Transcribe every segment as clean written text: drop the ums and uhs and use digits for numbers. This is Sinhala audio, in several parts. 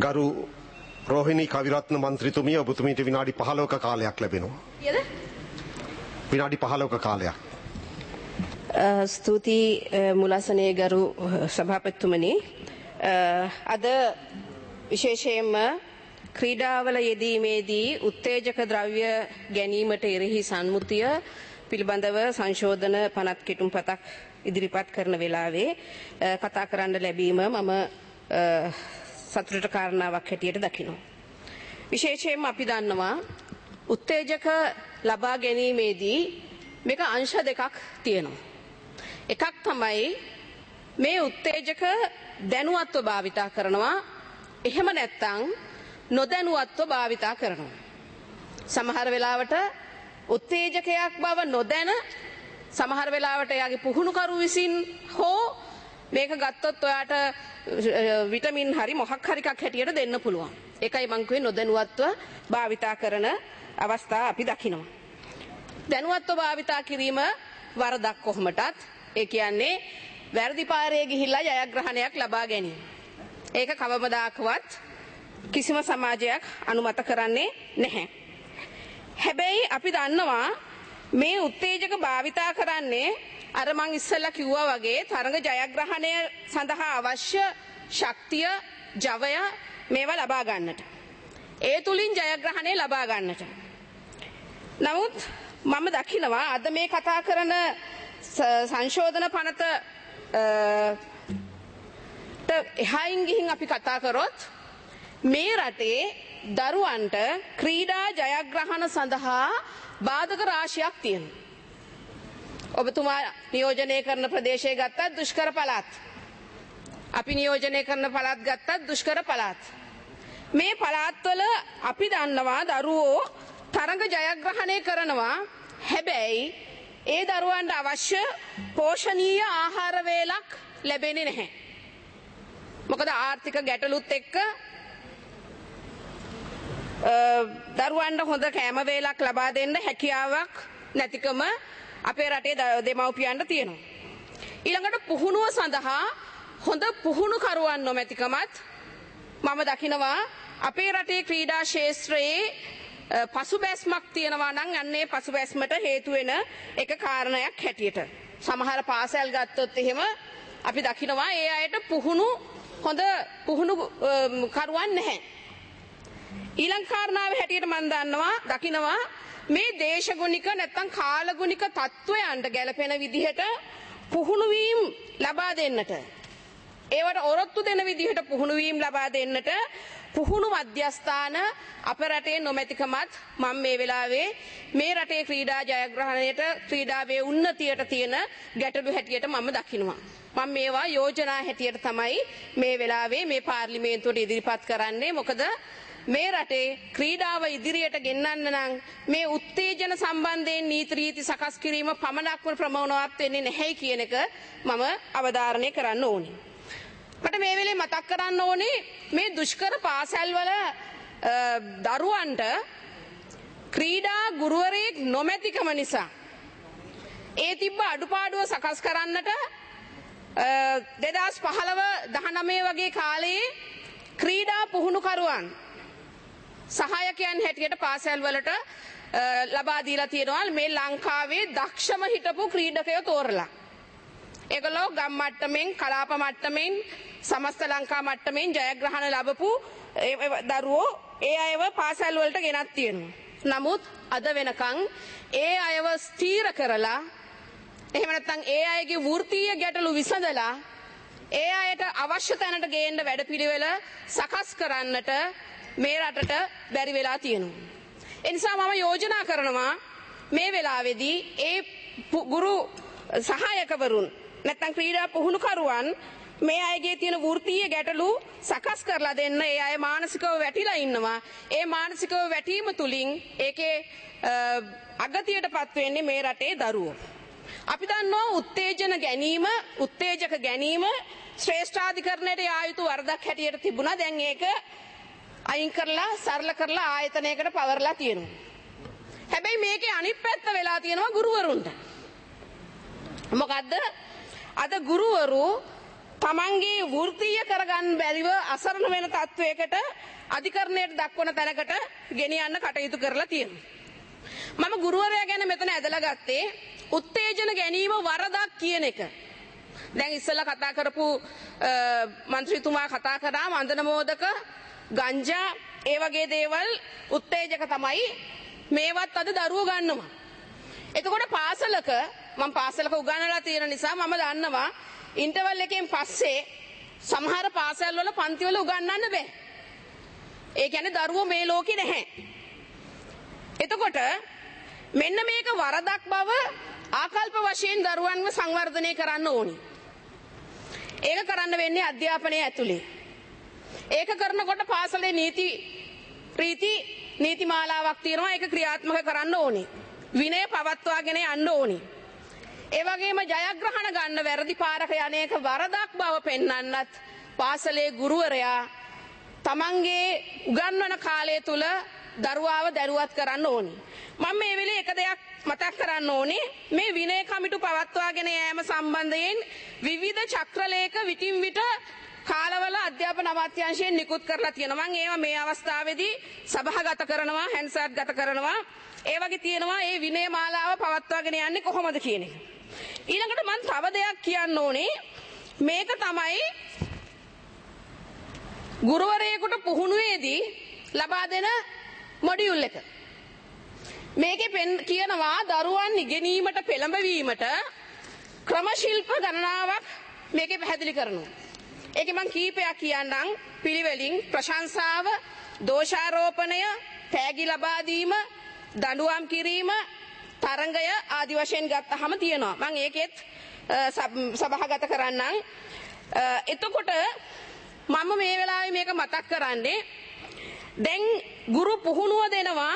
ගරු රෝහිණී කවිරත්න මන්ත්‍රීතුමිය ඔබතුමීට විනාඩි 15ක කාලයක් ලැබෙනවා. කීයද? විනාඩි 15ක කාලයක්. ස්තුතියි මුලසනේ ගරු සභාපතිතුමනි. අද විශේෂයෙන්ම ක්‍රීඩාවල යෙදීමේදී උත්තේජක ද්‍රව්‍ය ගැනීමට එරෙහි සම්මුතිය පිළිබඳව සංශෝධන පනත් කෙටුම්පතක් ඉදිරිපත් කරන වෙලාවේ කතා කරන්න ලැබීම මම සතුටට කාරණාවක් හැටියට දකිනවා. විශේෂයෙන්ම අපි දන්නවා උත්තේජක ලබා ගැනීමේදී මේක අංශ දෙකක් තියෙනවා. එකක් තමයි මේ උත්තේජක දැනුවත්ව භාවිතා කරනවා, එහෙම නැත්නම් නොදැනුවත්ව භාවිතා කරනවා. සමහර වෙලාවට උත්තේජකයක් බව නොදැන සමහර වෙලාවට එයාගේ පුහුණුකරු විසින් හෝ මේක ගත්තොත් ඔයාට විටමින් හරි මොකක් හරි එකක් හැටියට දෙන්න පුළුවන්. ඒකයි මං කිව්වේ නොදැනුවත්ව භාවිතා කරන අවස්ථා අපි දකිනවා. දැනුවත්ව භාවිතා කිරීම වරදක් කොහොමටත්. ඒ කියන්නේ වැරදි පාරේ ගිහිල්ලා ජයග්‍රහණයක් ලබා ගැනීම. ඒක කවමදාකවත් කිසිම සමාජයක් අනුමත කරන්නේ නැහැ. හැබැයි අපි දන්නවා මේ උත්තේජක භාවිතා කරන්නේ අර මං ඉස්සෙල්ලා කිව්වා වගේ තරඟ ජයග්‍රහණය සඳහා අවශ්‍ය ශක්තිය, ජවය මේවා ලබා ගන්නට. ඒ තුලින් ජයග්‍රහණය ලබා ගන්නට. නමුත් මම දකිනවා අද මේ කතා කරන සංශෝධන පනත එහායින් ගිහින් අපි කතා කරොත් මේ රටේ දරුවන්ට ක්‍රීඩා ජයග්‍රහණ සඳහා බාධක රාශියක් තියෙනවා. ඔබතුමා නියෝජනය කරන ප්‍රදේශය ගත්තත් දුෂ්කර පළාත්. අපි නියෝජනය කරන පළාත් ගත්තත් දුෂ්කර පළාත්. මේ පළාත්වල අපි දන්නවා දරුවෝ තරඟ ජයග්‍රහණය කරනවා. හැබැයි ඒ දරුවන්ට අවශ්‍ය පෝෂණීය ආහාර වේලක් ලැබෙන්නේ නැහැ. මොකද ආර්ථික ගැටලුත් එක්ක දරුවන්ට හොඳ කෑම වේලක් ලබා දෙන්න හැකියාවක් නැතිකම අපේ රටේ දෙමව්පියන්ට තියෙනවා. ඊළඟට පුහුණුව සඳහා හොඳ පුහුණුකරුවන් නොමැතිකමත් මම දකිනවා අපේ රටේ ක්‍රීඩා ක්ෂේත්‍රයේ පසුබැස්මක් තියෙනවා නම් අන්නේ පසුබැස්මට හේතු වෙන එක කාරණයක් හැටියට. සමහර පාසල් ගත්තොත් එහෙම අපි දකිනවා ඒ අයට හොඳ පුහුණු කරුවන් නැහැ. ඊළඟ කාරණාව හැටියට මම දකිනවා මේ දේශගුණික නැත්නම් කාලගුණික තත්වයන්ට ගැලපෙන විදිහට පුහුණු වීම ලබා දෙන්නට, ඒවට ඔරොත්තු දෙන විදිහට පුහුණු වීම ලබා දෙන්නට පුහුණු මධ්‍යස්ථාන අප රටේ නොමැතිකමත් මම මේ වෙලාවේ මේ රටේ ක්‍රීඩා ජයග්‍රහණයට, ක්‍රීඩාවේ උන්නතියට තියෙන ගැටලු හැටියට මම දකිනවා. මම මේවා යෝජනා හැටියට තමයි මේ වෙලාවේ මේ පාර්ලිමේන්තුවට ඉදිරිපත් කරන්නේ. මොකද මේ රටේ ක්‍රීඩාව ඉදිරියට ගෙන්නන්න නම් මේ උත්තේජන සම්බන්ධයෙන් නීති රීති සකස් කිරීම පමණක්ම ප්‍රමාණවත් වෙන්නේ නැහැ කියන එක මම අවධාරණය කරන්න ඕනේ. මට මේ වෙලේ මතක් කරන්න ඕනේ මේ දුෂ්කර පාසල්වල දරුවන්ට ක්‍රීඩා ගුරුවරයෙක් නොමැතිකම නිසා ඒ තිබ්බ අඩුපාඩුව සකස් කරන්නට 2015-19 වගේ කාලයේ ක්‍රීඩා පුහුණුකරුවන් සහායකයන් හැටියට පාසල් වලට ලබා දීලා තියෙනවා. මේ ලංකාවේ දක්ෂම හිටපු ක්‍රීඩකයෝ තෝරලා. ඒගොල්ලෝ ගම් මට්ටමින්, කලාප මට්ටමින්, සමස්ත ලංකා මට්ටමින් ජයග්‍රහණ ලැබපු දරුවෝ ඒ අයව පාසල් වලට ගෙනත් තියෙනවා. නමුත් අද වෙනකන් ඒ අයව ස්ථීර කරලා, එහෙම නැත්නම් ඒ අයගේ වෘත්තීය ගැටලු විසඳලා ඒ අයට අවශ්‍ය තැනට ගේන්න වැඩපිළිවෙල සකස් කරන්නට මේ රටට බැරි වෙලා තියෙනවා. ඒ නිසා මම යෝජනා කරනවා මේ වෙලාවේදී ඒ ගුරු සහායකවරුන් නැත්නම් ක්‍රීඩා පුහුණුකරුවන් මේ අයගේ තියෙන වෘත්තීය ගැටලු සකස් කරලා දෙන්න. ඒ අය මානසිකව වැටිලා ඉන්නවා. ඒ මානසිකව වැටීම තුලින් ඒකේ අගතියටපත් වෙන්නේ මේ රටේ දරුවෝ. අපි දන්නවා උත්තේජක ගැනීම ශ්‍රේෂ්ඨාධිකරණයට යා යුතු වරදක් හැටියට තිබුණා. දැන් ඒක අයින් කරලා සරල කරලා ආයතනයකට පවර්ලා තියෙනවා. හැබැයි මේකේ අනිත් පැත්ත වෙලා තියෙනවා ගුරුවරුන්ට. මොකද්ද? අද ගුරුවරු තමන්ගේ වෘත්තීය කරගන්න බැරිව අසරණ වෙන තත්වයකට අධිකරණයට දක්වන තැනකට ගෙනියන්න කටයුතු කරලා තියෙනවා. මම ගුරුවරයා ගැන මෙතන ඇදලා ගත්තේ උත්තේජන ගැනීම වරදක් කියන එක. දැන් ඉස්සෙල්ලා කතා කරපු මන්ත්‍රීතුමා කතා කරා මන්දන මෝදක ගංජා ඒ වගේ දේවල් උත්තේජක තමයි මේවත් අද දරුවෝ ගන්නවා. එතකොට පාසලක මම පාසලක උගන්වලා තියෙන නිසා මම දන්නවා ඉන්ටර්වල් එකෙන් පස්සේ සමහර පාසල් වල පන්ති වල උගන්වන්න බෑ. ඒ කියන්නේ දරුවෝ මේ ලෝකේ නැහැ. එතකොට මෙන්න මේක වරදක් බව ආකල්ප වශයෙන් දරුවන්ව සංවර්ධනය කරන්න ඕනි. ඒක කරන්න වෙන්නේ අධ්‍යාපනයේ ඇතුලේ. ඒක කරනකොට පාසලේ නීති මාලාවක් තියෙනවා. ඒක ක්‍රියාත්මක කරන්න ඕනි. විනය පවත්වාගෙන යන්න ඕනි. ඒ වගේම ජයග්‍රහණ ගන්න වැරදි පාරක යන්නේක වරදක් බව පෙන්වන්නත් පාසලේ ගුරුවරයා තමන්ගේ උගන්වන කාලය තුල දරුවාව දරුවත් කරන්න ඕනි. මම මේ වෙලේ එක දෙයක් මතක් කරන්න ඕනේ. මේ විනය කමිටු පවත්වාගෙන යෑම සම්බන්ධයෙන් විවිධ චක්‍රලේඛ විටින් විට කාලවල අධ්‍යාපන අමාත්‍යාංශයෙන් නිකුත් කරලා තියෙනවා. මම ඒවා මේ අවස්ථාවේදී සභාගත කරනවා, හැන්සර්ට් ගත කරනවා. ඒ වගේ තියෙනවා මේ විනය මාලාව පවත්වාගෙන යන්නේ කොහොමද කියන එක. ඊළඟට මම තව දෙයක් කියන්න ඕනේ. මේක තමයි ගුරුවරයෙකුට පුහුණුවේදී ලබා දෙන මොඩියුල් එක. මේකේ කියනවා දරුවන් ඉගෙනීමට පෙළඹවීමට ක්‍රම ශිල්ප ගණනාවක් මේකේ පැහැදිලි කරනවා. ඒකේ මම කීපයක් කියන්නම්. පිළිවෙලින් ප්‍රශංසාව, දෝෂාරෝපණය, තෑගි ලබා දීම, දඬුවම් කිරීම, තරංගය ආදි වශයෙන් ගත්තහම තියෙනවා. මම ඒකෙත් සභාගත කරන්නම්. එතකොට මම මේ වෙලාවේ මේක මතක් කරන්නේ දැන් ගුරු පුහුණුව දෙනවා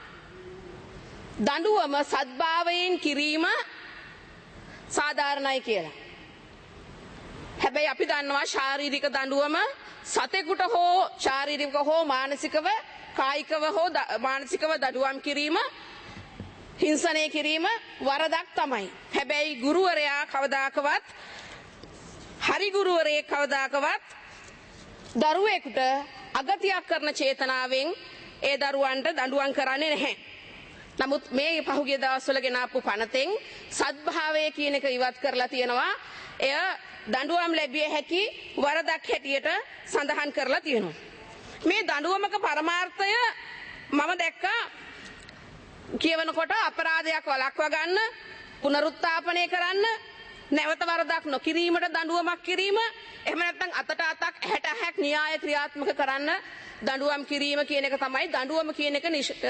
දඬුවම සද්භාවයෙන් කිරීම සාධාරණයි කියලා. හැබැයි අපි දන්නවා ශාරීරික දඬුවම සතෙකුට හෝ ශාරීරිකව හෝ මානසිකව කායිකව හෝ මානසිකව දඬුවම් කිරීම හිංසනය කිරීම වරදක් තමයි. හැබැයි ගුරුවරයා කවදාකවත් හරි ගුරුවරයෙක් කවදාකවත් දරුවෙකුට අගතියක් කරන චේතනාවෙන් ඒ දරුවන්ට දඬුවම් කරන්නේ නැහැ. නමුත් මේ පහුගිය දවස්වල ගෙනාපු පනතෙන් සද්භාවය කියන එක ඉවත් කරලා තියෙනවා. එය දඬුවම් ලැබිය හැකි වරදක් හැටියට සඳහන් කරලා තියෙනවා. මේ දඬුවමක පරමාර්ථය මම දැක්කා කියවනකොට අපරාධයක් වළක්වා ගන්න, පුනරුත්ථාපනය කරන්න, නැවත වරදක් නොකිරීමට දඬුවමක් කිරීම, එහෙම නැත්නම් අතට අතක් ඇහැට ඇහැක් න්‍යාය ක්‍රියාත්මක කරන්න දඬුවම් කිරීම කියන එක තමයි දඬුවම කියන එක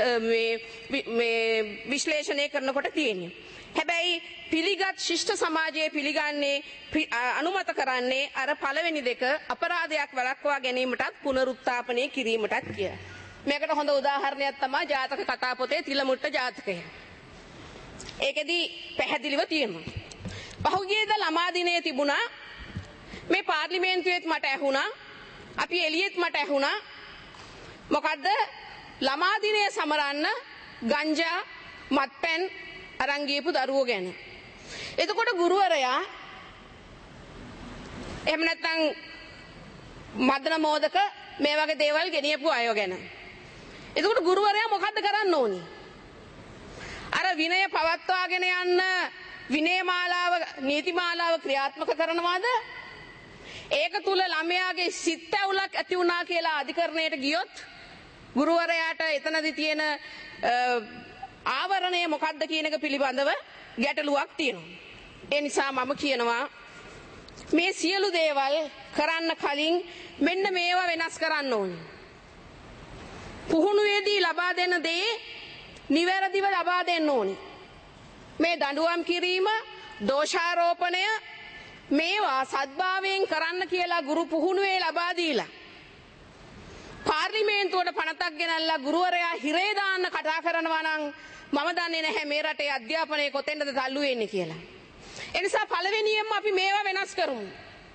මේ විශ්ලේෂණය කරනකොට තියෙන්නේ. හැබැයි පිළිගත් ශිෂ්ට සමාජයේ පිළිගන්නේ අනුමත කරන්නේ අර පළවෙනි දෙක අපරාධයක් වළක්වා ගැනීමටත් පුනරුත්ථාපනය කිරීමටත් කියලා. මේකට හොඳ උදාහරණයක් තමයි ජාතක කතා පොතේ තිලමුට්ට ජාතකය. ඒකෙදි පැහැදිලිව තියෙනවා. පහුගියද ළමා දිනේ තිබුණා මේ පාර්ලිමේන්තුවේත් මට ඇහුණා, අපි එළියෙත් මට ඇහුණා. මොකද්ද? ළමා දිනේ සමරන්න ගංජා මත්පැන් අරන් ගියපු දරුවෝ ගැන. එතකොට ගුරුවරයා එහෙම නැත්නම් මදන මෝදක මේ වගේ දේවල් ගෙනියපු අය ගැන. එතකොට ගුරුවරයා මොකද්ද කරන්න ඕනි? අර විනය පවත්වාගෙන යන්න විනය මාලාව නීති මාලාව ක්‍රියාත්මක කරනවාද? ඒක තුල ළමයාගේ සිත් ඇවුලක් ඇති වුණා කියලා අධිකරණයට ගියොත් ගුරුවරයාට එතනදී තියෙන ආවරණය මොකක්ද කියන එක පිළිබඳව ගැටලුවක් තියෙනවා. ඒ නිසා මම කියනවා මේ සියලු දේවල් කරන්න කලින් මෙන්න මේවා වෙනස් කරන්න ඕනේ. පුහුණුවේදී ලබා දෙන දේ නිවැරදිව ලබා දෙන්න ඕනේ. මේ දඬුවම් කිරීම, දෝෂාරෝපණය මේවා සද්භාවයෙන් කරන්න කියලා ගුරු පුහුණුවේ ලබා දීලා පාර්ලිමේන්තුවට පනතක් ගෙනල්ලා ගුරුවරයා හිරේ දාන්න කතා කරනවා නම් මම දන්නේ නැහැ මේ රටේ අධ්‍යාපනය කොතෙන්ද තල්ලු වෙන්නේ කියලා. ඒ නිසා පළවෙනියෙන්ම අපි මේවා වෙනස් කරමු.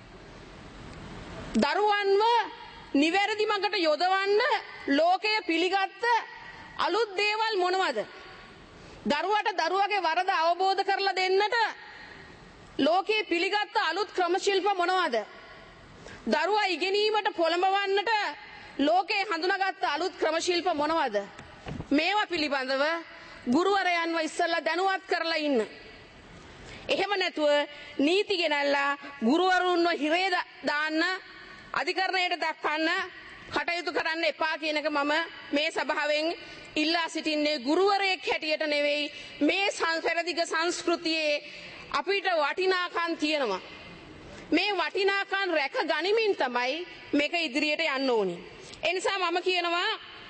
දරුවන්ව නිවැරදි මඟට යොදවන්න ලෝකය පිළිගත්ත අලුත් දේවල් මොනවද? දරුවට දරුවගේ වරද අවබෝධ කරලා දෙන්නට ලෝකයේ පිළිගත්ත අලුත් ක්‍රම ශිල්ප මොනවද? දරුවා ඉගෙනීමට පොළඹවන්නට ලෝකේ හඳුනාගත් අලුත් ක්‍රමශිල්ප මොනවද? මේවා පිළිබඳව ගුරුවරයන්ව ඉස්සෙල්ලා දැනුවත් කරලා ඉන්න. එහෙම නැතුව නීති ගෙනල්ලා ගුරුවරුන්ව හිරේ දාන්න අධිකරණයට දක්වන්න කටයුතු කරන්න එපා කියන එක මම මේ සභාවෙන් ඉල්ලා සිටින්නේ. ගුරුවරයෙක් හැටියට නෙවෙයි, මේ පෙරදිග සංස්කෘතියේ අපිට වටිනාකම් තියෙනවා. මේ වටිනාකම් රැක ගනිමින් තමයි මේක ඉදිරියට යන්න ඕනේ. ඒ නිසා මම කියනවා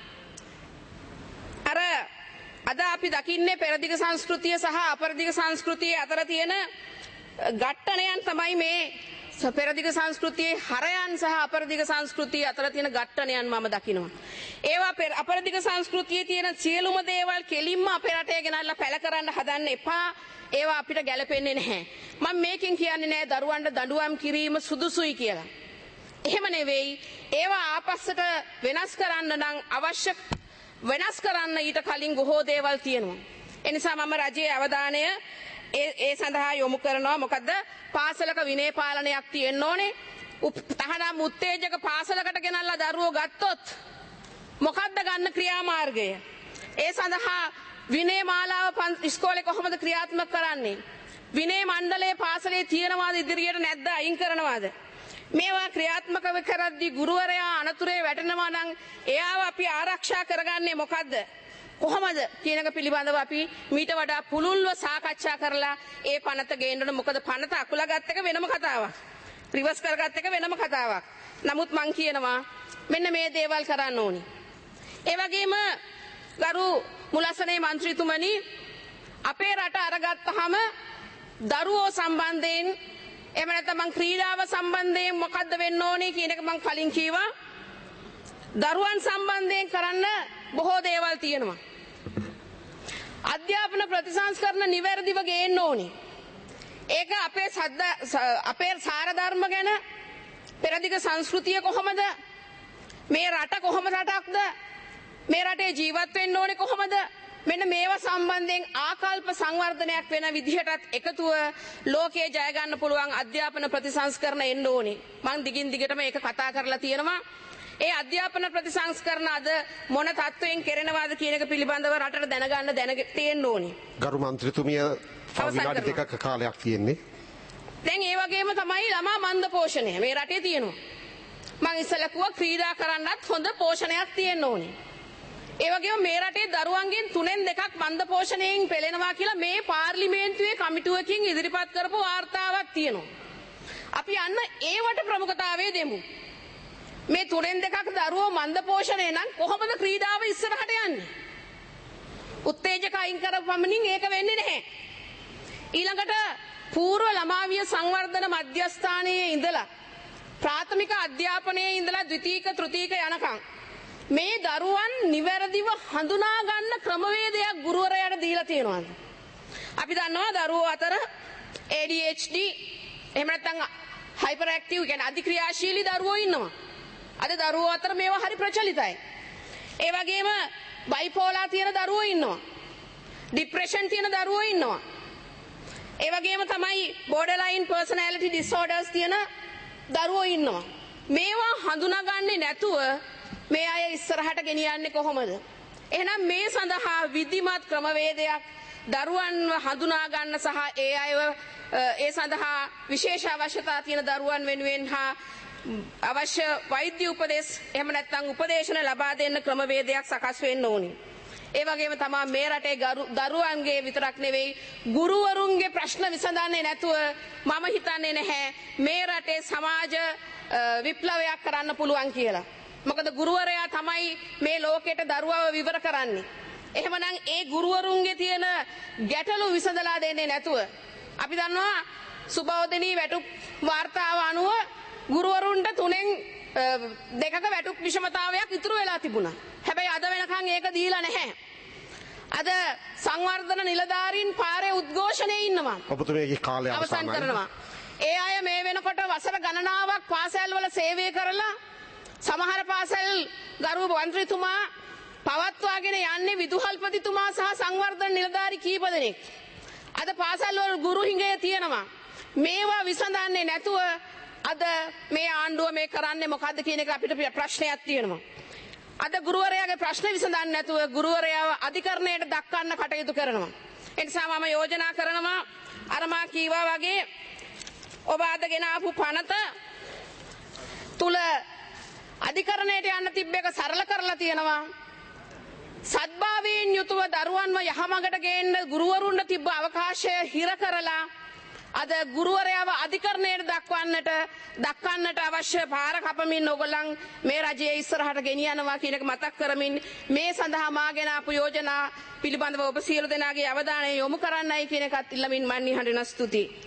අර අද අපි දකින්නේ පෙරදිග සංස්කෘතිය සහ අපරදිග සංස්කෘතිය අතර තියෙන ඝට්ටනයන් තමයි මේ පෙරදිග සංස්කෘතියේ හරයන් සහ අපරදිග සංස්කෘතිය අතර තියෙන ඝට්ටනයන් මම දකිනවා. ඒවා අපරදිග සංස්කෘතියේ තියෙන සියලුම දේවල් කෙලින්ම අපේ රටේ ගෙනල්ලා පැල කරන්න හදන්න එපා. ඒවා අපිට ගැලපෙන්නේ නැහැ. මම මේකෙන් කියන්නේ නෑ දරුවන්ට දඬුවම් කිරීම සුදුසුයි කියලා. එහෙම නෙවෙයි. ඒවා ආපස්සට වෙනස් කරන්න නම් අවශ්‍ය වෙනස් කරන්න ඊට කලින් බොහෝ දේවල් තියෙනවා. ඒ නිසා මම රජයේ අවධානය ඒ සඳහා යොමු කරනවා. මොකද පාසලක විනය පාලනයක් තියෙන්න ඕනේ. තහනම් උත්තේජක පාසලකට ගෙනල්ලා දරුවෝ ගත්තොත් මොකද්ද ගන්න ක්‍රියාමාර්ගය? ඒ සඳහා විනය මාලාව ඉස්කෝලේ කොහොමද ක්‍රියාත්මක කරන්නේ? විනය මණ්ඩලයේ පාසලේ තියෙනවාද ඉදිරියට නැද්ද අයින් කරනවාද? මේවා ක්‍රියාත්මක කරද්දී ගුරුවරයා අනතුරේ වැටෙනවා නම් එයාව අපි ආරක්ෂා කරගන්නේ මොකද්ද? කොහොමද කියන එක පිළිබඳව අපි මීට වඩා පුළුල්ව සාකච්ඡා කරලා ඒ පනත ගේන්න ඕන. මොකද පනත අකුලගත් එක වෙනම කතාවක්. රිවර්ස් කරගත් එක වෙනම කතාවක්. නමුත් මං කියනවා මෙන්න මේ දේවල් කරන්න ඕනි. ඒ වගේම ගරු මුලසනේ මන්ත්‍රීතුමනි, අපේ රට අරගත්තාම දරුවෝ සම්බන්ධයෙන් එහෙම නැත්නම් මං ක්‍රීඩාව සම්බන්ධයෙන් මොකද්ද වෙන්න ඕනේ කියන එක මං කලින් කිව්වා. දරුවන් සම්බන්ධයෙන් කරන්න බොහෝ දේවල් තියෙනවා. අධ්‍යාපන ප්‍රතිසංස්කරණ නිවැරදිව ගේන්න ඕනේ. ඒක අපේ සාර ධර්ම ගැන, පෙරදිග සංස්කෘතිය කොහොමද, මේ රට කොහොම රටක්ද, මේ රටේ ජීවත් වෙන්න ඕනේ කොහොමද, මෙන්න මේවා සම්බන්ධයෙන් ආකල්ප සංවර්ධනයක් වෙන විදිහටත් එකතුව ලෝකයේ ජය ගන්න පුළුවන් අධ්‍යාපන ප්‍රතිසංස්කරණ එන්න ඕනේ. මම දිගින් දිගටම ඒක කතා කරලා තියෙනවා. ඒ අධ්‍යාපන ප්‍රතිසංස්කරණ අද මොන තත්වයෙන් කෙරෙනවාද කියන එක පිළිබඳව රටට දැනගන්න තියෙන්න ඕනේ. ගරු මන්ත්‍රීතුමිය විනාඩි දෙකක කාලයක් තියෙන්නේ. දැන් ඒ වගේම තමයි ළමා මන්ද පෝෂණය මේ රටේ තියෙනවා. මම ඉස්සෙල්ලා කිව්වා ක්‍රීඩා කරන්නත් හොඳ පෝෂණයක් තියෙන්න ඕනේ. ඒ වගේම මේ රටේ දරුවන්ගෙන් 3/2ක් මන්ද පෝෂණයෙන් පෙළෙනවා කියලා මේ පාර්ලිමේන්තුවේ කමිටුවකින් ඉදිරිපත් කරපු වාර්තාවක් තියෙනවා. අපි යන්න ඒවට ප්‍රමුඛතාවය දෙමු. මේ 3/2ක් දරුවෝ මන්ද පෝෂණය නම් කොහොමද ක්‍රීඩාව ඉස්සරහට යන්නේ? උත්තේජක අයින් කරපමණින් ඒක වෙන්නේ නැහැ. ඊළඟට පූර්ව ළමාවිය සංවර්ධන මධ්‍යස්ථානයේ ඉඳලා ප්‍රාථමික අධ්‍යාපනයේ ඉඳලා ද්විතීක තෘතීක යනකම් මේ දරුවන් නිවැරදිව හඳුනා ගන්න ක්‍රමවේදයක් ගුරුවරයාට දීලා තියෙනවාද? අපි දන්නවා දරුවෝ අතර ADHD එහෙම නැත්නම් හයිපර් ඇක්ටිව් කියන්නේ අධික්‍රියාශීලී දරුවෝ ඉන්නවා. අද දරුවෝ අතර මේවා හරි ප්‍රචලිතයි. ඒ වගේම බයිපෝලා තියෙන දරුවෝ ඉන්නවා. ડિප්‍රෙෂන් තියෙන දරුවෝ ඉන්නවා. ඒ වගේම තමයි බෝඩර්ලයින් පර්සනැලිටි ඩිසෝඩර්ස් තියෙන දරුවෝ ඉන්නවා. මේවා හඳුනාගන්නේ නැතුව මේ අය ඉස්සරහට ගෙනියන්නේ කොහොමද? එහෙනම් මේ සඳහා විධිමත් ක්‍රමවේදයක් දරුවන්ව හඳුනා ගන්න සහ ඒ අයව ඒ සඳහා විශේෂ අවශ්‍යතා තියෙන දරුවන් වෙනුවෙන් හා අවශ්‍ය වෛද්‍ය උපදෙස් එහෙම නැත්නම් උපදේශන ලබා දෙන්න ක්‍රමවේදයක් සකස් වෙන්න ඕනි. ඒ වගේම තමයි මේ රටේ දරුවන්ගේ විතරක් නෙවෙයි ගුරුවරුන්ගේ ප්‍රශ්න විසඳන්නේ නැතුව මම හිතන්නේ නැහැ මේ රටේ සමාජ විප්ලවයක් කරන්න පුළුවන් කියලා. මොකද ගුරුවරයා තමයි මේ ලෝකෙට දරුවව විවර කරන්නේ. එහෙමනම් ඒ ගුරුවරුන්ගේ තියෙන ගැටලු විසඳලා දෙන්නේ නැතුව අපි දන්නවා සුබෝධනී වැටුප් වාර්තාව අනුව ගුරුවරුන්ට 3/2ක වැටුප් විෂමතාවයක් ඉතුරු වෙලා තිබුණා. හැබැයි අද වෙනකන් ඒක දීලා නැහැ. අද සංවර්ධන නිලධාරීන් පාරේ උද්ඝෝෂණයේ ඉන්නවා. ඔබතුමියගේ කාලය අවසන් කරනවා. ඒ අය මේ වෙනකොට වසර ගණනාවක් පාසල්වල සේවය කරලා සමහර පාසල් ගරු මන්ත්‍රීතුමා පවත්වාගෙන යන්නේ විදුහල්පතිතුමා සහ සංවර්ධන නිලධාරී කීප දෙනෙක්. අද පාසල් වල ගුරු හිඟය තියෙනවා. මේවා විසඳන්නේ නැතුව අද මේ ආණ්ඩුව මේ කරන්නේ මොකද්ද කියන එක අපිට ප්‍රශ්නයක් තියෙනවා. අද ගුරුවරයාගේ ප්‍රශ්න විසඳන්නේ නැතුව ගුරුවරයාව අධිකරණයට දක්වන්න කටයුතු කරනවා. ඒ නිසා මම යෝජනා කරනවා අර මා කීවා වගේ ඔබ අද ගෙන ආපු පනත තුල අධිකරණයට යන්න තිබ්බ එක සරල කරලා තියෙනවා. සද්භාවයෙන් යුතුව දරුවන්ව යහමඟට ගේන්න ගුරුවරුන්ට තිබ්බ අවකාශය හිර කරලා අද ගුරුවරයාව අධිකරණයට දක්වන්නට අවශ්‍ය පාර කපමින් ඔයගොල්ලන් මේ රජයේ ඉස්සරහට ගෙනියනවා කියන එක මතක් කරමින් මේ සඳහා මාගෙන ආපු යෝජනා පිළිබඳව ඔබ සියලු දෙනාගේ අවධානය යොමු කරන්නයි කියන එකත් ඉල්ලමින් මන් නිහඬව ස්තුතියි.